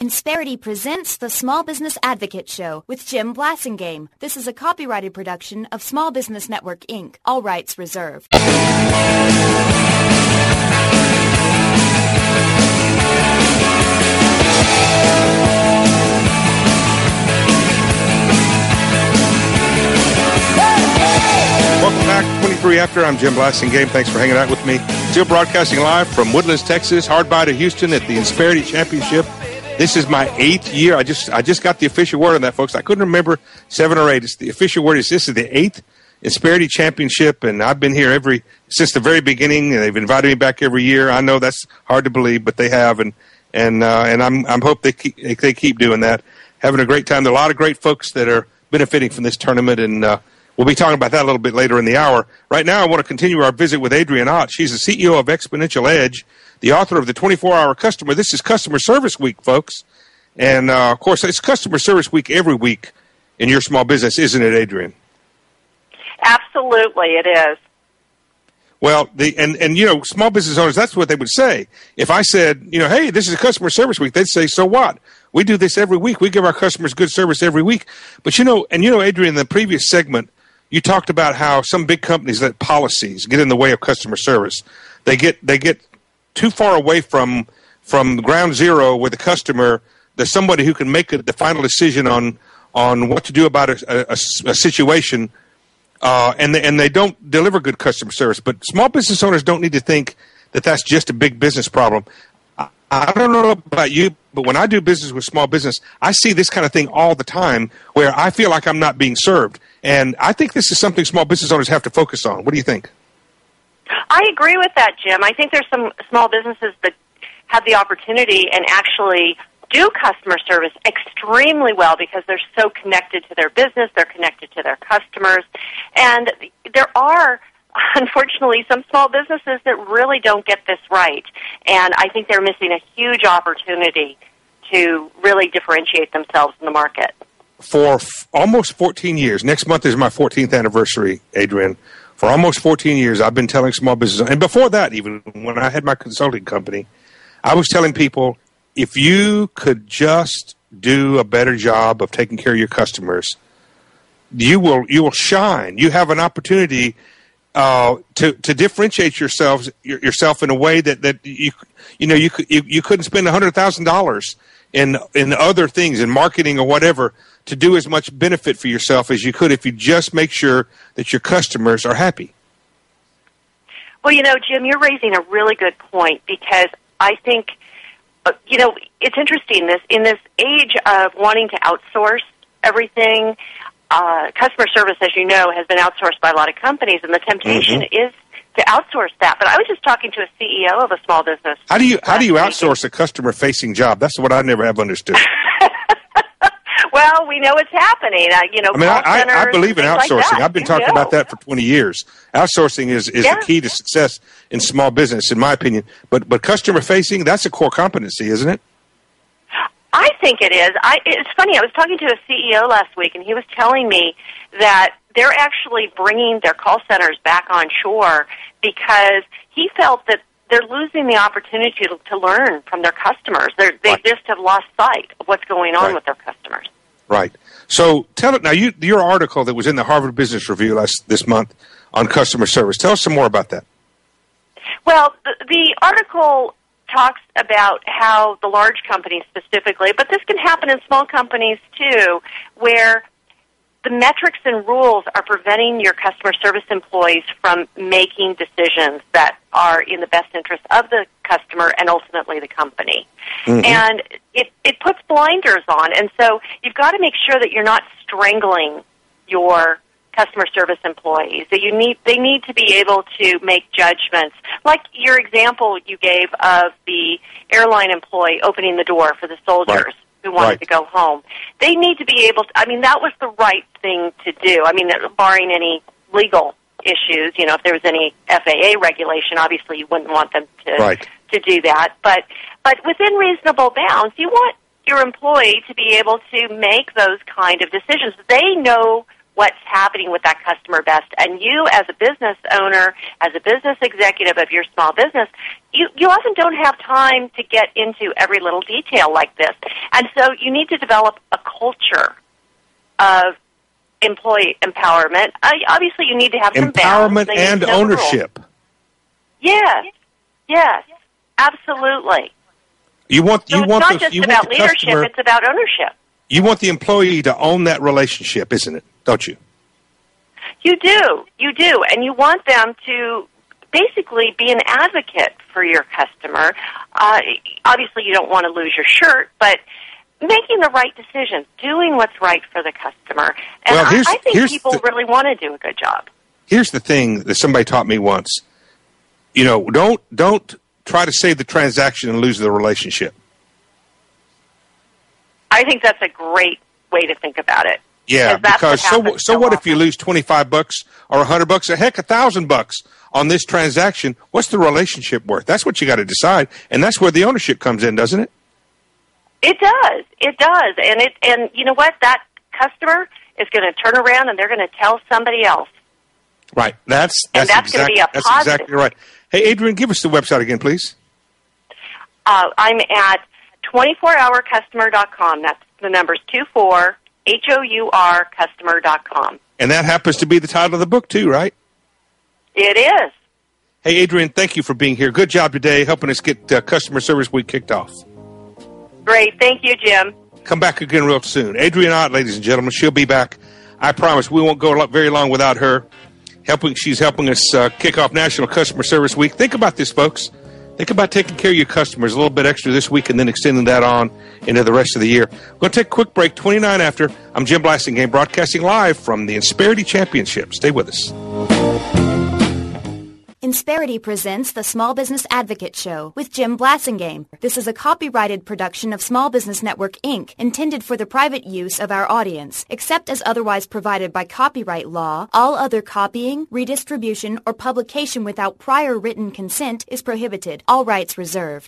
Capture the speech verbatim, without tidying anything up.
Insperity presents the Small Business Advocate Show with Jim Blasingame. This is a copyrighted production of Small Business Network, Incorporated. All rights reserved. Welcome back, twenty-three after. I'm Jim Blasingame. Thanks for hanging out with me. Still broadcasting live from Woodlands, Texas, hard by to Houston at the Insperity Championship. This is my eighth year. I just I just got the official word on that, folks. I couldn't remember seven or eight. It's the official word is this is the eighth Insperity Championship, and I've been here every since the very beginning. And they've invited me back every year. I know that's hard to believe, but they have, and and uh, and I'm I'm hope they keep, they keep doing that. Having a great time. There are a lot of great folks that are benefiting from this tournament, and uh, we'll be talking about that a little bit later in the hour. Right now, I want to continue our visit with Adrienne Ott. She's the C E O of Exponential Edge, the author of the twenty-four hour Customer. This is Customer Service Week, folks. And, uh, of course, it's Customer Service Week every week in your small business, isn't it, Adrienne? Absolutely, it is. Well, the and, and, you know, small business owners, that's what they would say. If I said, you know, hey, this is a Customer Service Week, they'd say, so what? We do this every week. We give our customers good service every week. But, you know, and, you know, Adrienne, in the previous segment, you talked about how some big companies let policies get in the way of customer service. They get they get too far away from from ground zero with the customer. There's somebody who can make a, the final decision on on what to do about a, a, a situation, uh, and they, and they don't deliver good customer service. But small business owners don't need to think that that's just a big business problem. I, I don't know about you, but when I do business with small business, I see this kind of thing all the time where I feel like I'm not being served. And I think this is something small business owners have to focus on. What do you think? I agree with that, Jim. I think there's some small businesses that have the opportunity and actually do customer service extremely well because they're so connected to their business, they're connected to their customers. And there are, unfortunately, some small businesses that really don't get this right. And I think they're missing a huge opportunity to really differentiate themselves in the market. For f- almost fourteen years, next month is my fourteenth anniversary, Adrienne. For almost fourteen years, I've been telling small business, and before that, even when I had my consulting company, I was telling people, if you could just do a better job of taking care of your customers, you will you will shine. You have an opportunity uh, to to differentiate yourselves yourself in a way that, that you you know you you, you couldn't spend a hundred thousand dollars in in other things, in marketing or whatever, to do as much benefit for yourself as you could if you just make sure that your customers are happy. Well, you know, Jim, you're raising a really good point because I think, uh, you know, it's interesting, this in this age of wanting to outsource everything, uh, customer service, as you know, has been outsourced by a lot of companies, and the temptation mm-hmm. is to outsource that. But I was just talking to a C E O of a small business. How do you how do you outsource a customer-facing job? That's what I never have understood. Well, we know it's happening. Uh, you know, I mean, I, I, I believe in outsourcing. Like I've been you talking know. about that for twenty years. Outsourcing is, is yeah. the key to success in small business, in my opinion. But but customer-facing, that's a core competency, isn't it? I think it is. I, it's funny. I was talking to a C E O last week, and he was telling me that they're actually bringing their call centers back on shore because he felt that they're losing the opportunity to, to learn from their customers. They're, they right. just have lost sight of what's going on right. with their customers. Right. So tell it now. You, your article that was in the Harvard Business Review last this month on customer service. Tell us some more about that. Well, the, the article talks about how the large companies specifically, but this can happen in small companies too, where the metrics and rules are preventing your customer service employees from making decisions that are in the best interest of the customer and ultimately the company. Mm-hmm. And it, it puts blinders on. And so you've got to make sure that you're not strangling your customer service employees. That you need, they need to be able to make judgments. Like your example you gave of the airline employee opening the door for the soldiers. Right. Who wanted right. to go home. They need to be able to, I mean, that was the right thing to do. I mean, barring any legal issues, you know, if there was any F A A regulation, obviously you wouldn't want them to right. to do that. But but within reasonable bounds, you want your employee to be able to make those kind of decisions. They know what's happening with that customer best. And you, as a business owner, as a business executive of your small business, you, you often don't have time to get into every little detail like this. And so you need to develop a culture of employee empowerment. Uh, obviously, you need to have some empowerment and ownership. Yes, yes, absolutely. You want so you it's want not the, just you about want the leadership; customer, it's about ownership. You want the employee to own that relationship, isn't it? Don't you? You do, you do, and you want them to basically be an advocate for your customer. Uh, obviously, you don't want to lose your shirt, but making the right decisions, doing what's right for the customer. And well, I, I think people the, really want to do a good job. Here's the thing that somebody taught me once. You know, don't don't try to save the transaction and lose the relationship. I think that's a great way to think about it. Yeah, because so so, so what often. If you lose twenty-five bucks or one hundred bucks, a heck, a thousand bucks on this transaction? What's the relationship worth? That's what you got to decide, and that's where the ownership comes in, doesn't it? It does. It does. And it and you know what? That customer is going to turn around and they're going to tell somebody else. Right. That's that's, and that's exact, going to be a that's positive. exactly right. Hey, Adrienne, give us the website again, please. Uh, I'm at twenty-four hour customer dot com. That's the number's two four H O U R customer dot com. And that happens to be the title of the book too, right? It is. Hey, Adrienne, thank you for being here. Good job today helping us get uh, Customer Service Week kicked off. Great. Thank you, Jim. Come back again real soon. Adrienne Ott, ladies and gentlemen, she'll be back. I promise we won't go very long without her. Helping, she's helping us uh, kick off National Customer Service Week. Think about this, folks. Think about taking care of your customers a little bit extra this week and then extending that on into the rest of the year. We're going to take a quick break. twenty-nine after. I'm Jim Blasingame, broadcasting live from the Insperity Championship. Stay with us. Insperity presents the Small Business Advocate Show with Jim Blasingame. This is a copyrighted production of Small Business Network, Incorporated, intended for the private use of our audience. Except as otherwise provided by copyright law, all other copying, redistribution, or publication without prior written consent is prohibited. All rights reserved.